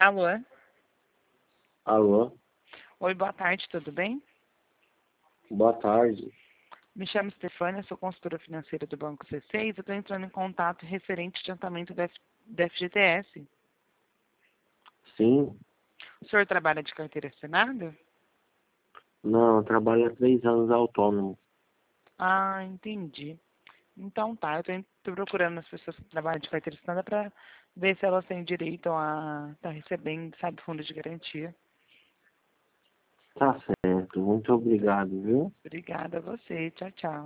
Alô? Alô, Oi, boa tarde, tudo bem? boa tarde. Me chamo Stefânia, sou consultora financeira do Banco C6 e estou entrando em contato referente ao adiantamento da FGTS. Sim, O senhor trabalha de carteira assinada? não, eu trabalho há 3 anos autônomo. Ah, entendi. Então tá, eu estou procurando as pessoas que trabalham de carteira assinada para ver se elas têm direito a estar recebendo, sabe, fundo de garantia. Tá certo, muito obrigado, viu? Obrigada a você, tchau, tchau.